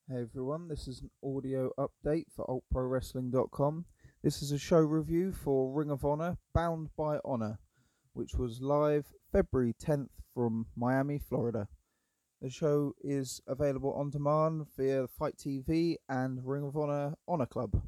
Hey everyone, this is an audio update for altprowrestling.com. This is a show review for Ring of Honor Bound by Honor, which was live February 10th from Miami, Florida. The show is available on demand via Fight TV and Ring of Honor Honor Club.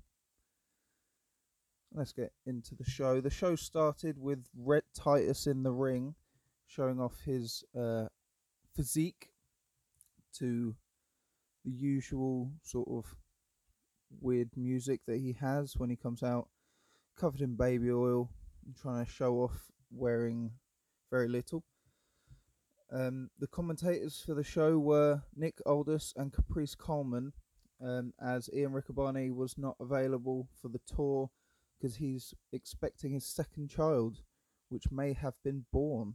Let's get into the show. The show started with Rhett Titus in the ring, showing off his physique to the usual sort of weird music that he has when he comes out covered in baby oil, trying to show off wearing very little. The commentators for the show were Nick Aldis and Caprice Coleman, as Ian Riccaboni was not available for the tour because he's expecting his second child, which may have been born.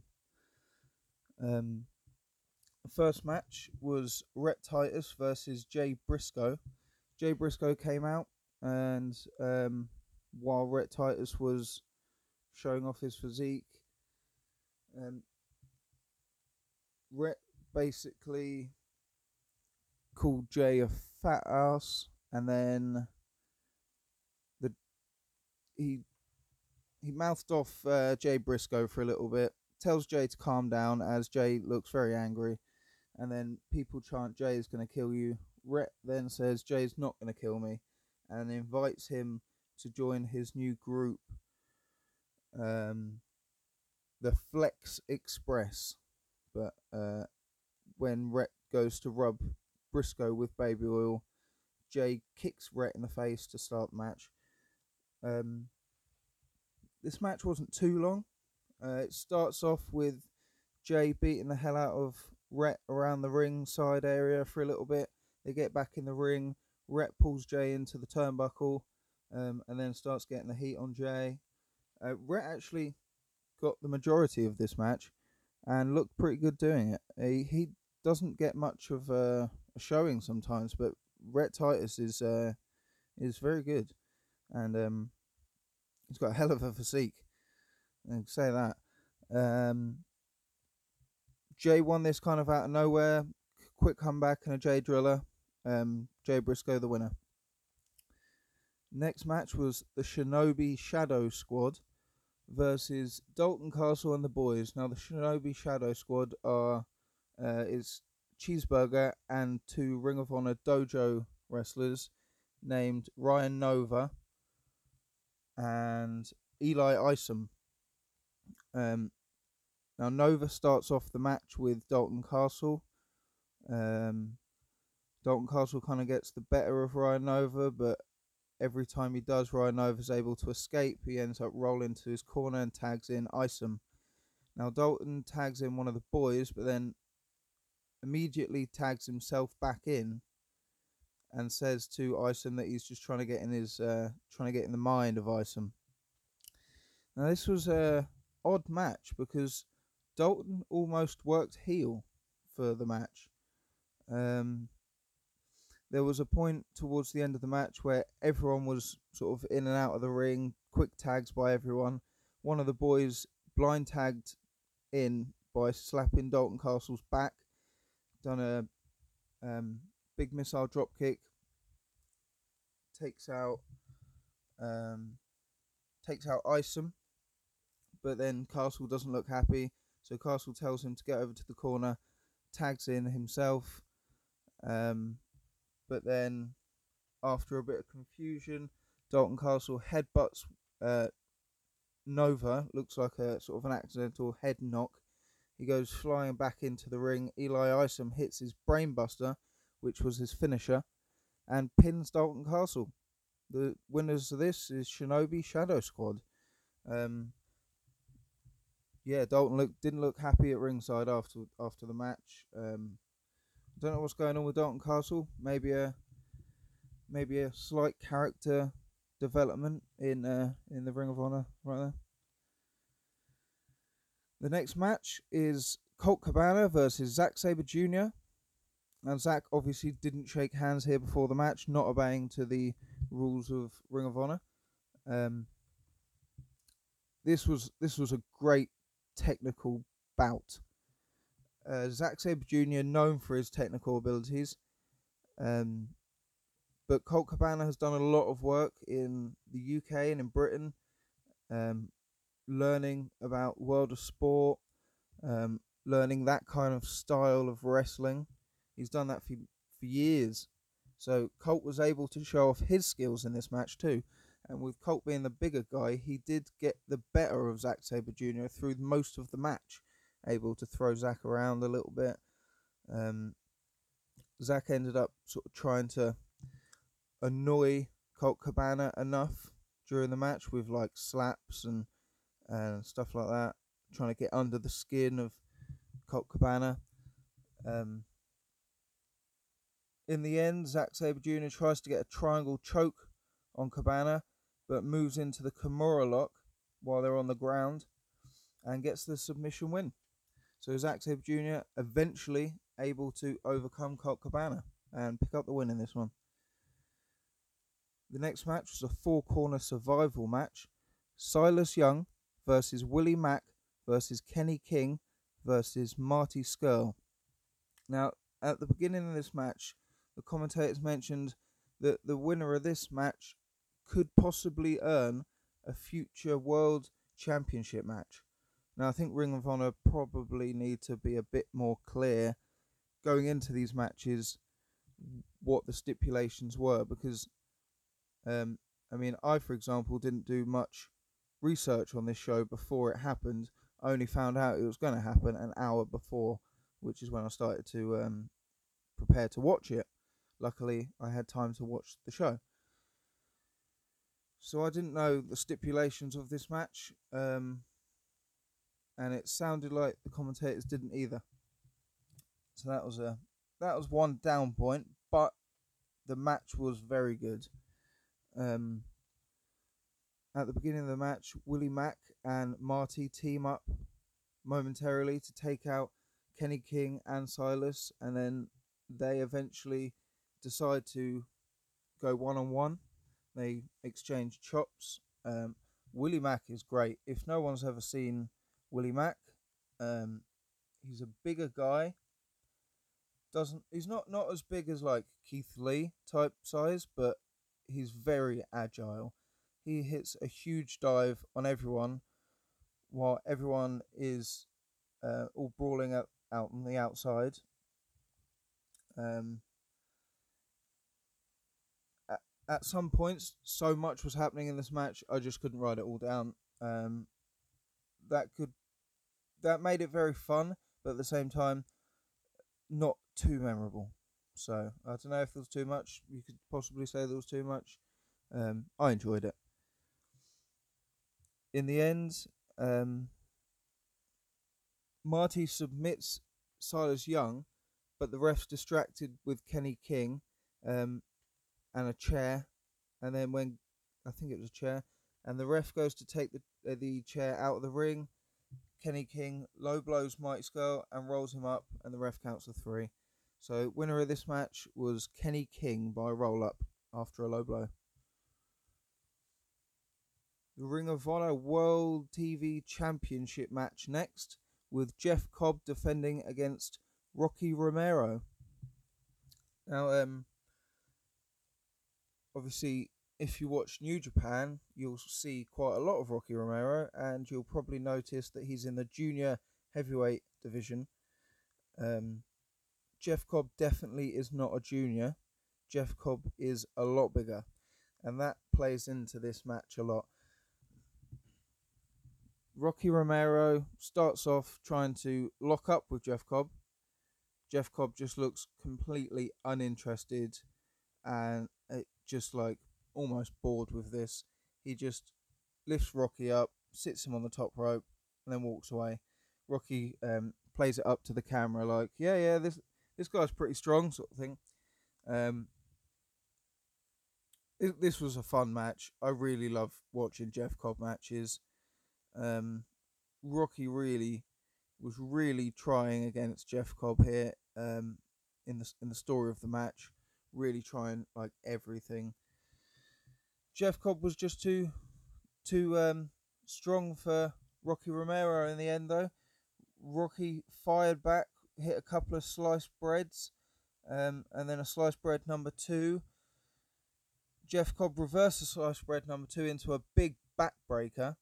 The first match was Rhett Titus versus Jay Briscoe. Jay Briscoe came out, and while Rhett Titus was showing off his physique, Rhett basically called Jay a fat ass, and then he mouthed off Jay Briscoe for a little bit, tells Jay to calm down as Jay looks very angry, and then people chant, "Jay is going to kill you." Rhett then says, "Jay's not going to kill me," and invites him to join his new group, the Flex Express. But when Rhett goes to rub Briscoe with baby oil, Jay kicks Rhett in the face to start the match. This match wasn't too long. It starts off with Jay beating the hell out of Rhett around the ring side area for a little bit. They get back in the ring. Rhett pulls Jay into the turnbuckle, and then starts getting the heat on Jay. Rhett actually got the majority of this match and looked pretty good doing it. He doesn't get much of a showing sometimes, but Rhett Titus is very good, and he's got a hell of a physique. I can say that. Jay won this kind of out of nowhere. Quick comeback and a Jay driller. Jay Briscoe the winner. Next match was the Shinobi Shadow Squad versus Dalton Castle and the boys. Now the Shinobi Shadow Squad is Cheeseburger and two Ring of Honor Dojo wrestlers named Ryan Nova and Eli Isom. Now Nova starts off the match with Dalton Castle. Dalton Castle kind of gets the better of Ryan Nova, but every time he does, Ryan Nova's able to escape. He ends up rolling to his corner and tags in Isom. Now Dalton tags in one of the boys, but then immediately tags himself back in and says to Isom that he's just trying to get in the mind of Isom. Now this was a odd match because Dalton almost worked heel for the match. There was a point towards the end of the match where everyone was sort of in and out of the ring, quick tags by everyone. One of the boys blind tagged in by slapping Dalton Castle's back, done a big missile drop kick, takes out Isom, but then Castle doesn't look happy, so Castle tells him to get over to the corner, tags in himself, but then after a bit of confusion, Dalton Castle headbutts Nova. Looks like a sort of an accidental head knock. He goes flying back into the ring. Eli Isom hits his brainbuster, which was his finisher, and pins Dalton Castle. The winners of this is Shinobi Shadow Squad. Dalton didn't look happy at ringside after the match. Don't know what's going on with Dalton Castle. Maybe a slight character development in the Ring of Honor right there. The next match is Colt Cabana versus Zack Sabre Jr. And Zack obviously didn't shake hands here before the match, not obeying to the rules of Ring of Honor. This was a great technical bout. Zack Sabre Jr., known for his technical abilities, But Colt Cabana has done a lot of work in the UK and in Britain, um, learning about world of sport, learning that kind of style of wrestling. He's done that for years. So Colt was able to show off his skills in this match too. And with Colt being the bigger guy, he did get the better of Zack Sabre Jr. through most of the match, able to throw Zack around a little bit. Zack ended up sort of trying to annoy Colt Cabana enough during the match with like slaps and stuff like that, trying to get under the skin of Colt Cabana. In the end, Zack Sabre Jr. tries to get a triangle choke on Cabana, but moves into the Kimura lock while they're on the ground and gets the submission win. So Zack Sabre Jr. eventually able to overcome Colt Cabana and pick up the win in this one. The next match was a four-corner survival match. Silas Young versus Willie Mack versus Kenny King versus Marty Scurll. Now, at the beginning of this match, the commentators mentioned that the winner of this match could possibly earn a future World Championship match. Now, I think Ring of Honor probably need to be a bit more clear going into these matches what the stipulations were, because I, for example, didn't do much research on this show before it happened. I only found out it was going to happen an hour before, which is when I started to prepare to watch it. Luckily, I had time to watch the show. So I didn't know the stipulations of this match, and it sounded like the commentators didn't either. So that was one down point, but the match was very good. At the beginning of the match, Willie Mack and Marty team up momentarily to take out Kenny King and Silas, and then they eventually decide to go one-on-one. They exchange chops. Willie Mack is great. If no one's ever seen Willie Mack, he's a bigger guy. He's not as big as like Keith Lee type size, but he's very agile. He hits a huge dive on everyone while everyone is all brawling out on the outside. At some points, so much was happening in this match, I just couldn't write it all down. That made it very fun, but at the same time, not too memorable. So I don't know if there was too much. You could possibly say there was too much. I enjoyed it. In the end, Marty submits Silas Young, but the ref's distracted with Kenny King and a chair. And then when I think it was a chair, and the ref goes to take the chair out of the ring, Kenny King low blows Marty Scurll and rolls him up, and the ref counts to 3. So winner of this match was Kenny King by roll up after a low blow. The Ring of Honor World TV Championship match next, with Jeff Cobb defending against Rocky Romero. Now, obviously, if you watch New Japan, you'll see quite a lot of Rocky Romero, and you'll probably notice that he's in the junior heavyweight division. Jeff Cobb definitely is not a junior. Jeff Cobb is a lot bigger, and that plays into this match a lot. Rocky Romero starts off trying to lock up with Jeff Cobb. Jeff Cobb just looks completely uninterested and just like almost bored with this. He just lifts Rocky up, sits him on the top rope, and then walks away. Rocky plays it up to the camera like, yeah, this guy's pretty strong, sort of thing. This was a fun match. I really love watching Jeff Cobb matches. Rocky was really trying against Jeff Cobb here in the story of the match, really trying like everything. Jeff Cobb was just too strong for Rocky Romero in the end, though. Rocky fired back, hit a couple of sliced breads, and then a sliced bread number 2. Jeff Cobb reversed the sliced bread number 2 into a big backbreaker.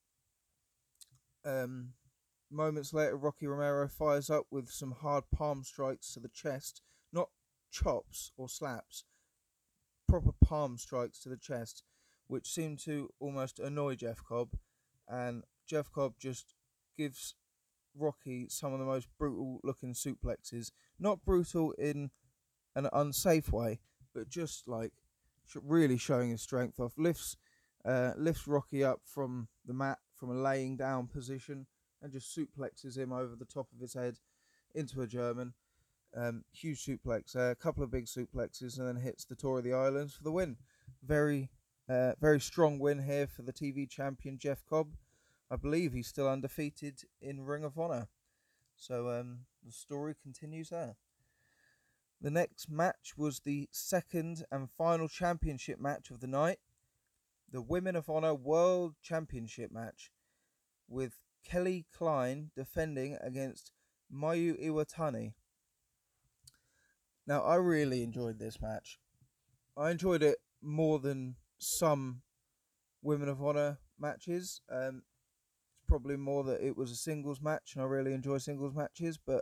Moments later, Rocky Romero fires up with some hard palm strikes to the chest, not chops or slaps, proper palm strikes to the chest, which seemed to almost annoy Jeff Cobb. And Jeff Cobb just gives Rocky some of the most brutal looking suplexes. Not brutal in an unsafe way, but just like really showing his strength off. Lifts Rocky up from the mat from a laying down position and just suplexes him over the top of his head into a German. Huge suplex, a couple of big suplexes, and then hits the Tour of the Islands for the win. Very strong win here for the TV champion Jeff Cobb. I believe he's still undefeated in Ring of Honor. So the story continues there. The next match was the second and final championship match of the night, the Women of Honor World Championship match, with Kelly Klein defending against Mayu Iwatani. Now, I really enjoyed this match. I enjoyed it more than some Women of Honor matches. It's probably more that it was a singles match, and I really enjoy singles matches, but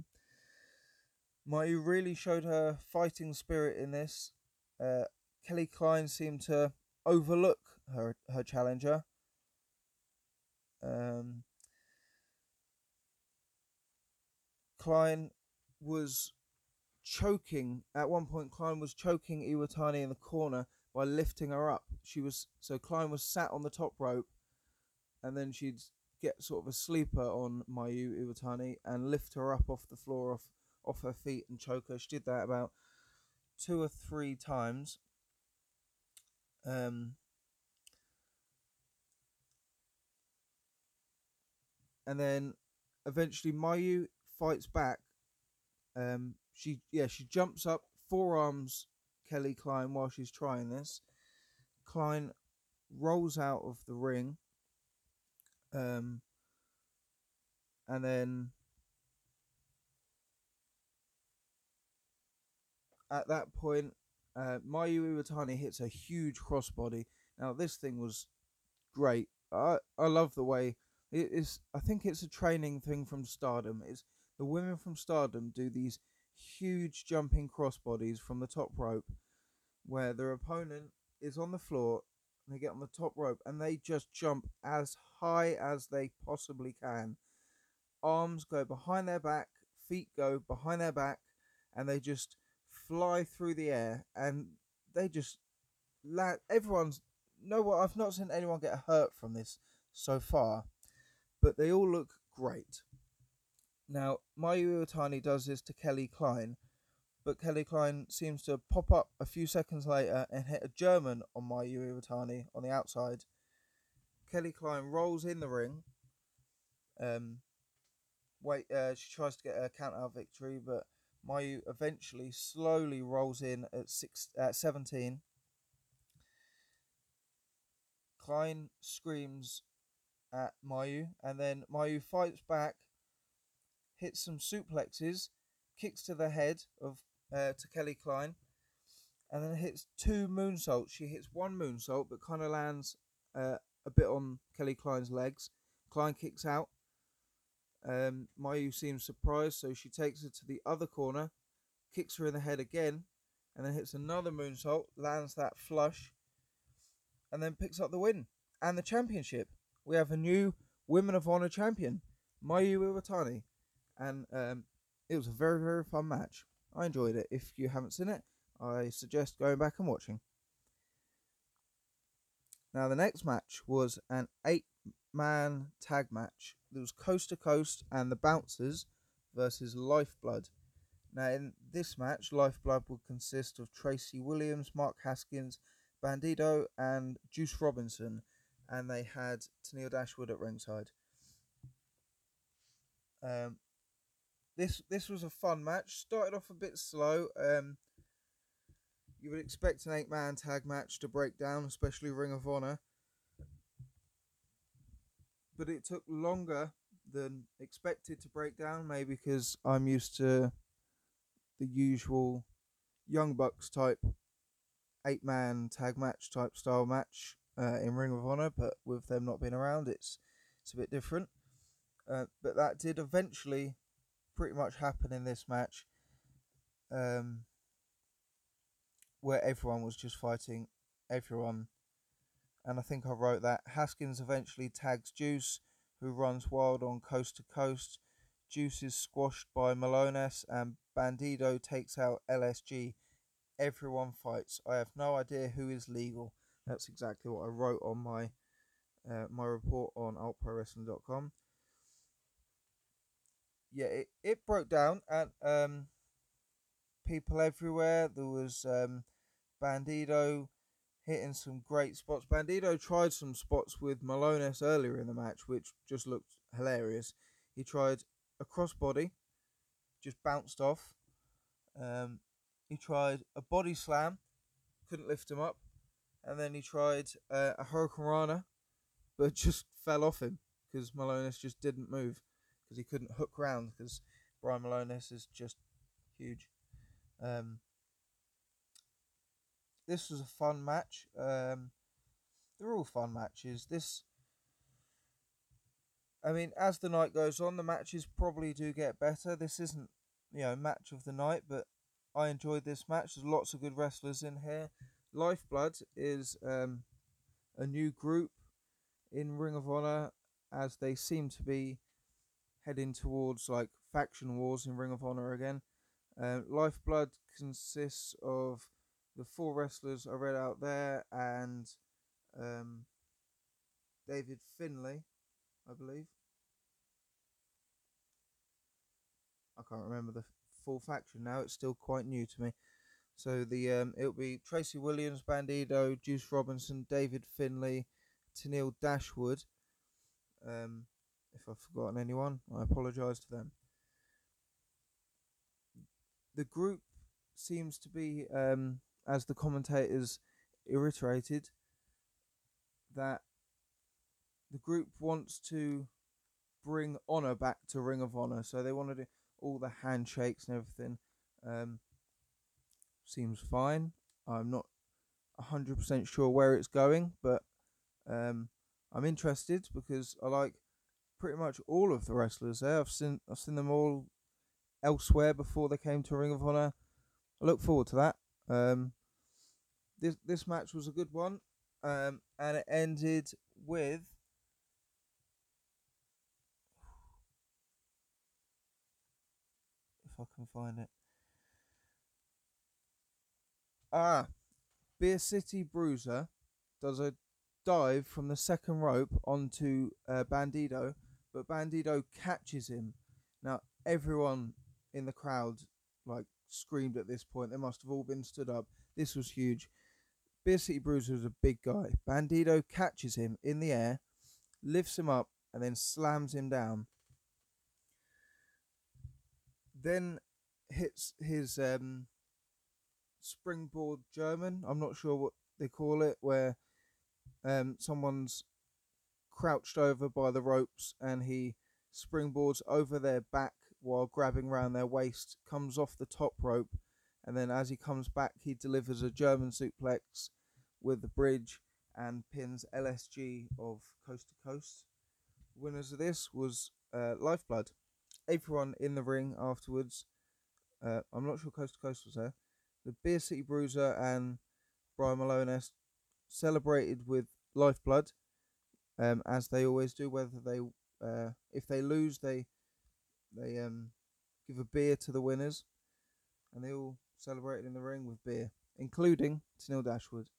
Mayu really showed her fighting spirit in this. Kelly Klein seemed to overlook her challenger. Klein was choking at one point. Klein was choking Iwatani in the corner by lifting her up. Klein was sat on the top rope, and then she'd get sort of a sleeper on Mayu Iwatani and lift her up off the floor, off her feet, and choke her. She did that about 2 or 3 times. And then eventually Mayu fights back. She jumps up, forearms Kelly Klein while she's trying this. Klein rolls out of the ring. And then at that point, Mayu Iwatani hits a huge crossbody. Now this thing was great. I love the way it is. I think it's a training thing from Stardom. It's the women from Stardom do these huge jumping crossbodies from the top rope, where their opponent is on the floor and they get on the top rope and they just jump as high as they possibly can. Arms go behind their back, feet go behind their back, and they just fly through the air, and they just land. I've not seen anyone get hurt from this so far, but they all look great. Now, Mayu Iwatani does this to Kelly Klein, but Kelly Klein seems to pop up a few seconds later and hit a German on Mayu Iwatani on the outside. Kelly Klein rolls in the ring. She tries to get a count-out victory, but Mayu eventually slowly rolls in at 17. Klein screams at Mayu, and then Mayu fights back, hits some suplexes, kicks to the head to Kelly Klein, and then hits 2 moonsaults. She hits 1 moonsault, but kind of lands a bit on Kelly Klein's legs. Klein kicks out. Mayu seems surprised, so she takes her to the other corner, kicks her in the head again, and then hits another moonsault, lands that flush, and then picks up the win and the championship. We have a new Women of Honor champion, Mayu Iwatani, and it was a very, very fun match. I enjoyed it. If you haven't seen it, I suggest going back and watching. Now, the next match was an 8-man tag match. There was Coast to Coast and the Bouncers versus Lifeblood. Now, in this match, Lifeblood would consist of Tracy Williams, Mark Haskins, Bandido, and Juice Robinson, and they had Tennille Dashwood at ringside. This was a fun match. Started off a bit slow. You would expect an 8-man tag match to break down, especially Ring of Honor. But it took longer than expected to break down, maybe because I'm used to the usual Young Bucks type 8-man tag match type style match in Ring of Honor, but with them not being around, it's a bit different. But that did eventually pretty much happen in this match, where everyone was just fighting everyone. And I think I wrote that Haskins eventually tags Juice, who runs wild on Coast to Coast. Juice is squashed by Malones, and Bandido takes out LSG. Everyone fights. I have no idea who is legal. That's exactly what I wrote on my my report on altprowrestling.com. Yeah, it broke down, and people everywhere. There was Bandido hitting some great spots. Bandido tried some spots with Malones earlier in the match, which just looked hilarious. He tried a crossbody, just bounced off. He tried a body slam, couldn't lift him up, and then he tried a Hurricanrana, but just fell off him because Malones just didn't move because he couldn't hook round because Brian Malones is just huge. This was a fun match. They're all fun matches. I mean, as the night goes on, the matches probably do get better. This isn't, match of the night, but I enjoyed this match. There's lots of good wrestlers in here. Lifeblood is a new group in Ring of Honor, as they seem to be heading towards like faction wars in Ring of Honor again. Lifeblood consists of the 4 wrestlers I read out there and David Finlay, I believe. I can't remember the full faction now. It's still quite new to me. So it'll be Tracy Williams, Bandido, Juice Robinson, David Finlay, Tenille Dashwood. If I've forgotten anyone, I apologise to them. The group seems to be, as the commentators reiterated, that the group wants to bring Honor back to Ring of Honor. So they want to do all the handshakes and everything. Seems fine. I'm not 100% sure where it's going, but I'm interested because I like pretty much all of the wrestlers there. I've seen them all elsewhere before they came to Ring of Honor. I look forward to that. This match was a good one, and it ended with if I can find it. Beer City Bruiser does a dive from the second rope onto Bandido, but Bandido catches him. Now everyone in the crowd like screamed at this point. They must have all been stood up. This was huge. Beer City Bruiser is a big guy. Bandido catches him in the air, lifts him up, and then slams him down. Then hits his springboard German. I'm not sure what they call it, where someone's crouched over by the ropes and he springboards over their back while grabbing around their waist, comes off the top rope, and then as he comes back, he delivers a German suplex with the bridge and pins LSG of Coast to Coast. Winners of this was Lifeblood. Everyone in the ring afterwards. I'm not sure Coast to Coast was there. The Beer City Bruiser and Brian Malones celebrated with Lifeblood, as they always do. Whether they, if they lose, they give a beer to the winners, and they all celebrated in the ring with beer, including Tenille Dashwood.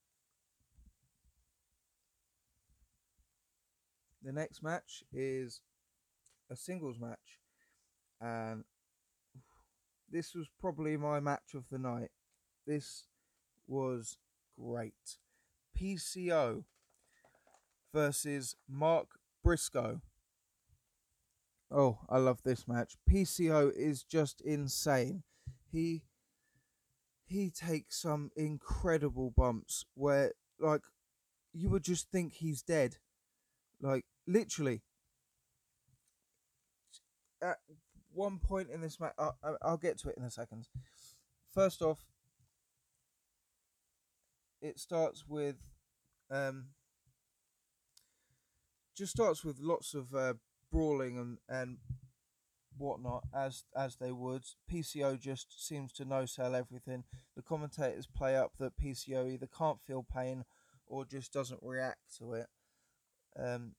The next match is a singles match, and this was probably my match of the night. This was great. PCO versus Mark Briscoe. Oh, I love this match. PCO is just insane. He takes some incredible bumps where, like, you would just think he's dead. Like, literally. At one point in this match, I'll get to it in a second. First off, it starts with um, just starts with lots of brawling and whatnot as they would. PCO just seems to no sell everything. The commentators play up that PCO either can't feel pain or just doesn't react to it. Um,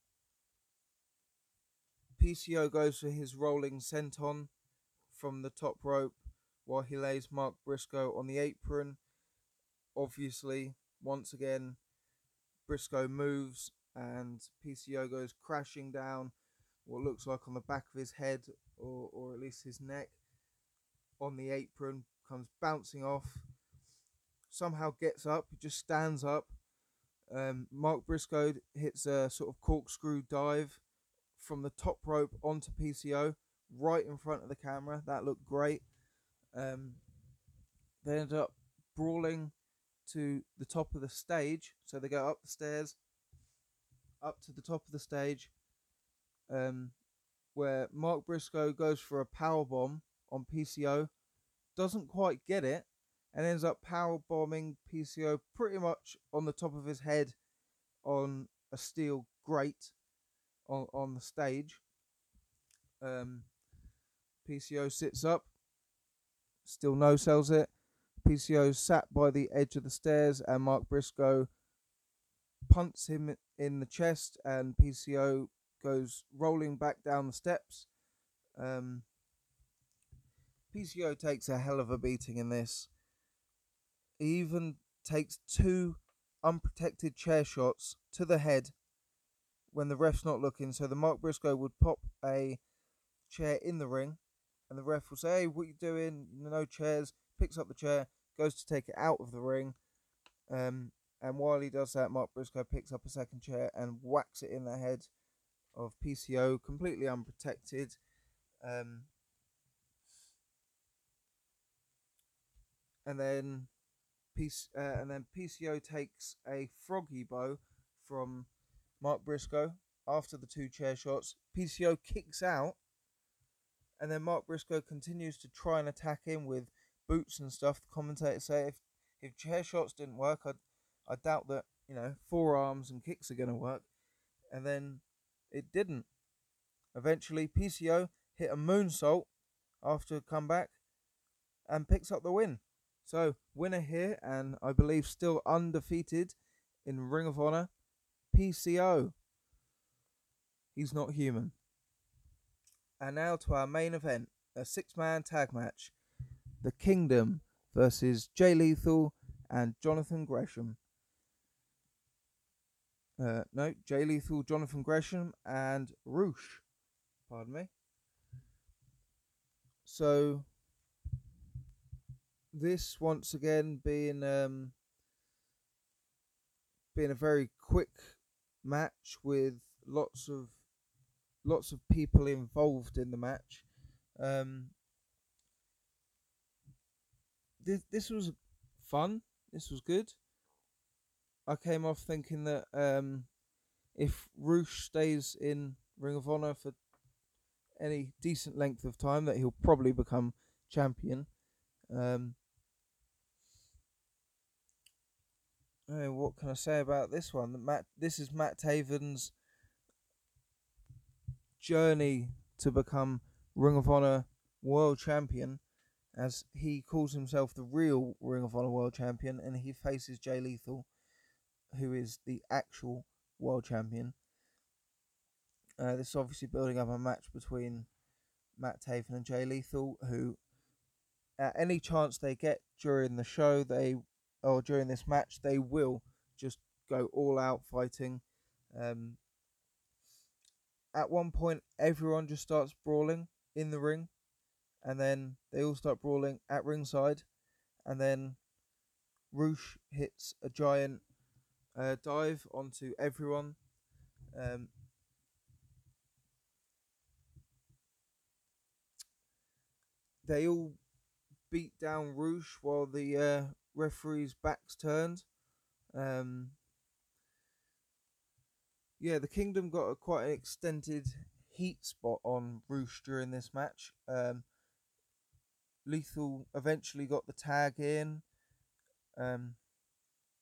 PCO goes for his rolling senton from the top rope while he lays Mark Briscoe on the apron. Obviously, once again, Briscoe moves and PCO goes crashing down what looks like on the back of his head or at least his neck on the apron, comes bouncing off, somehow gets up, just stands up. Mark Briscoe hits a sort of corkscrew dive from the top rope onto PCO right in front of the camera. That looked great. They ended up brawling to the top of the stage. So they go up the stairs, up to the top of the stage, where Mark Briscoe goes for a power bomb on PCO, doesn't quite get it, and ends up power bombing PCO pretty much on the top of his head on a steel grate on the stage. PCO sits up, still no sells it. PCO sat by the edge of the stairs, and Mark Briscoe punts him in the chest, and PCO goes rolling back down the steps. PCO takes a hell of a beating in this. He even takes 2 unprotected chair shots to the head when the ref's not looking. So the Mark Briscoe would pop a chair in the ring, and the ref will say, "Hey, what are you doing? No chairs." Picks up the chair, goes to take it out of the ring. And while he does that, Mark Briscoe picks up a second chair and whacks it in the head of PCO, completely unprotected. And then PCO takes a froggy bow from Mark Briscoe after the 2 chair shots. PCO kicks out, and then Mark Briscoe continues to try and attack him with boots and stuff. The commentators say if chair shots didn't work, I doubt that forearms and kicks are going to work. And then it didn't. Eventually, PCO hit a moonsault after a comeback and picks up the win. So, winner here, and I believe still undefeated in Ring of Honor, PCO. He's not human. And now to our main event, a 6-man tag match. The Kingdom versus Jay Lethal and Jonathan Gresham. Jay Lethal, Jonathan Gresham, and Roosh. Pardon me. So, this once again being a very quick match with lots of people involved in the match. This was fun. This was good. I came off thinking that if Roosh stays in Ring of Honor for any decent length of time, that he'll probably become champion. What can I say about this one? This is Matt Taven's journey to become Ring of Honor World Champion, as he calls himself the real Ring of Honor World Champion, and he faces Jay Lethal, who is the actual World Champion. This is obviously building up a match between Matt Taven and Jay Lethal, who, at any chance they get during the show, during this match, they will just go all out fighting. At one point, everyone just starts brawling in the ring, and then they all start brawling at ringside, and then Roosh hits a giant dive onto everyone. They all beat down Roosh while the referee's back's turned. The Kingdom got quite an extended heat spot on Roosh during this match. Lethal eventually got the tag in.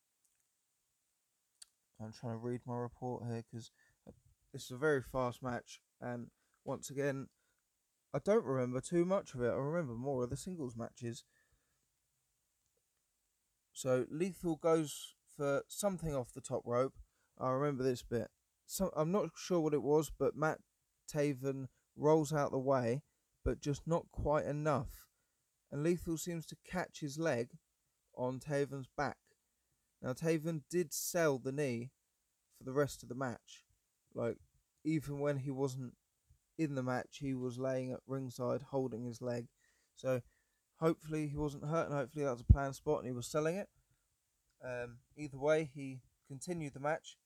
I'm trying to read my report here because this is a very fast match, and once again, I don't remember too much of it. I remember more of the singles matches. So Lethal goes for something off the top rope. I remember this bit. I'm not sure what it was, but Matt Taven rolls out the way, but just not quite enough. And Lethal seems to catch his leg on Taven's back. Now Taven did sell the knee for the rest of the match. Like, even when he wasn't in the match, he was laying at ringside holding his leg. So hopefully he wasn't hurt, and hopefully that was a planned spot and he was selling it. Either way, he continued the match.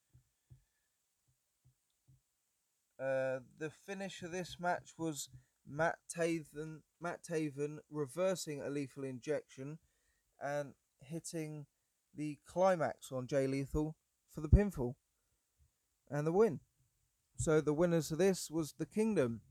The finish of this match was Matt Taven reversing a lethal injection and hitting the climax on Jay Lethal for the pinfall and the win. So the winners of this was the Kingdom.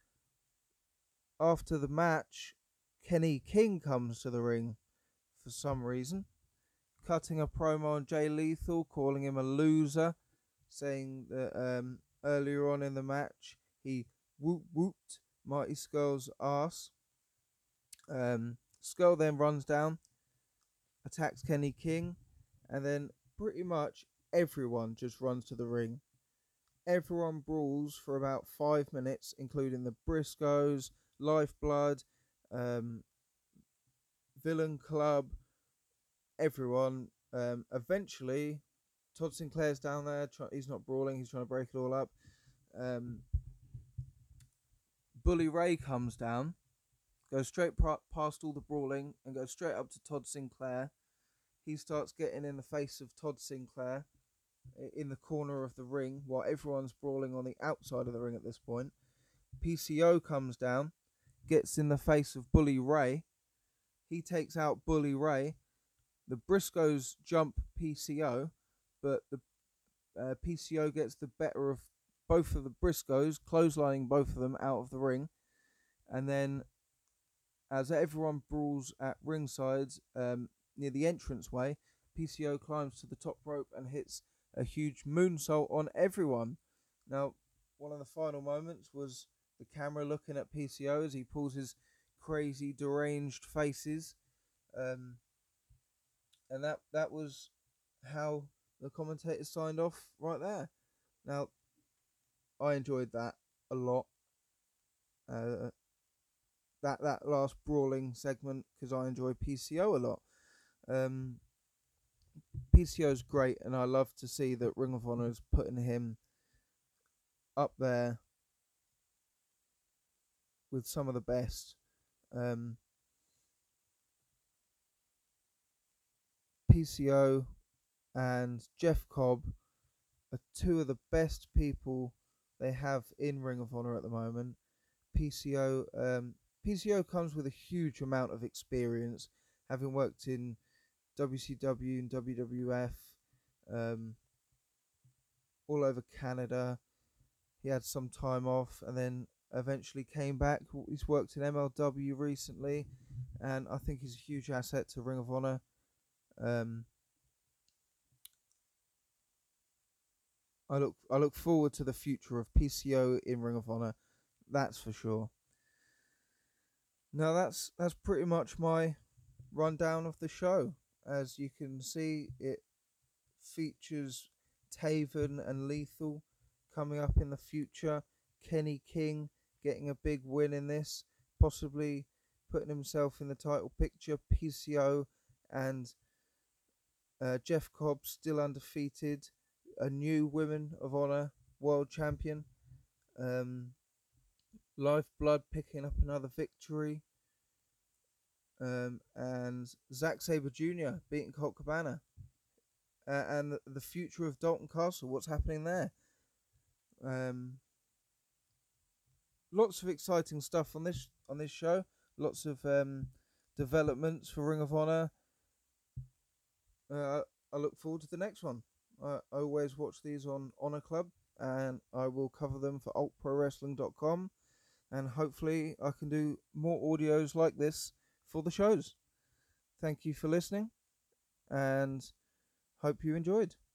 After the match, Kenny King comes to the ring for some reason, cutting a promo on Jay Lethal, calling him a loser, saying that earlier on in the match he whooped Marty Scurll's ass. Scurll then runs down, attacks Kenny King, and then pretty much everyone just runs to the ring. Everyone brawls for about 5 minutes, including the Briscoes, Lifeblood, Villain Club, everyone. Eventually, Todd Sinclair's down there. He's not brawling. He's trying to break it all up. Bully Ray comes down, goes straight past all the brawling, and goes straight up to Todd Sinclair. He starts getting in the face of Todd Sinclair in the corner of the ring while everyone's brawling on the outside of the ring at this point. PCO comes down, gets in the face of Bully Ray. He takes out Bully Ray. The Briscoes jump PCO, but the PCO gets the better of both of the Briscoes, clotheslining both of them out of the ring. And then, as everyone brawls at ringside near the entranceway, PCO climbs to the top rope and hits a huge moonsault on everyone. Now, one of the final moments was the camera looking at PCO as he pulls his crazy, deranged faces. And that was how the commentators signed off right there. Now, I enjoyed that a lot. That last brawling segment, because I enjoy PCO a lot. PCO's great, and I love to see that Ring of Honor is putting him up there with some of the best. PCO and Jeff Cobb are two of the best people they have in Ring of Honor at the moment. PCO comes with a huge amount of experience, having worked in WCW and WWF, all over Canada. He had some time off and then eventually came back. He's worked in MLW recently, and I think he's a huge asset to Ring of Honor. I look forward to the future of PCO in Ring of Honor, that's for sure. Now that's pretty much my rundown of the show. As you can see, it features Taven and Lethal coming up in the future. Kenny King getting a big win in this, possibly putting himself in the title picture. PCO and Jeff Cobb still undefeated. A new Women of Honor World Champion. Lifeblood picking up another victory. And Zack Sabre Jr. beating Colt Cabana. And the future of Dalton Castle, what's happening there. Lots of exciting stuff on this show. Lots of developments for Ring of Honor. I look forward to the next one. I always watch these on Honor Club, and I will cover them for altprowrestling.com, and hopefully I can do more audios like this for the shows. Thank you for listening, and hope you enjoyed.